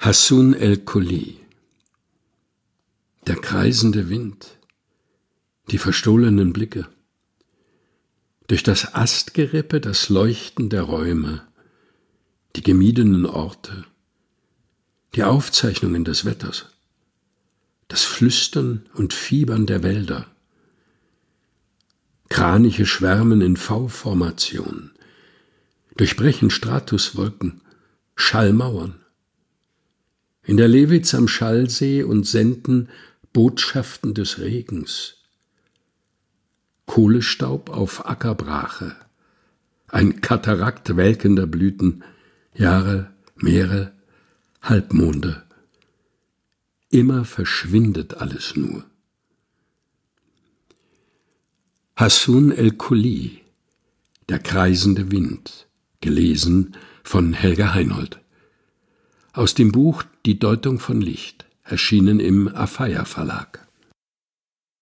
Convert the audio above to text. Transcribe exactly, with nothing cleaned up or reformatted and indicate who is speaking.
Speaker 1: Hassun el-Khuli. Der kreisende Wind, die verstohlenen Blicke, durch das Astgerippe das Leuchten der Räume, die gemiedenen Orte, die Aufzeichnungen des Wetters, das Flüstern und Fiebern der Wälder, Kraniche schwärmen in V-Formation, durchbrechen Stratuswolken, Schallmauern, in der Lewitz am Schallsee und senden Botschaften des Regens, Kohlestaub auf Ackerbrache, ein Katarakt welkender Blüten, Jahre, Meere, Halbmonde. Immer verschwindet alles nur. Hassun el-Khuli, der kreisende Wind, gelesen von Helga Heinold. Aus dem Buch Die Deutung von Licht, erschienen im Afeier Verlag.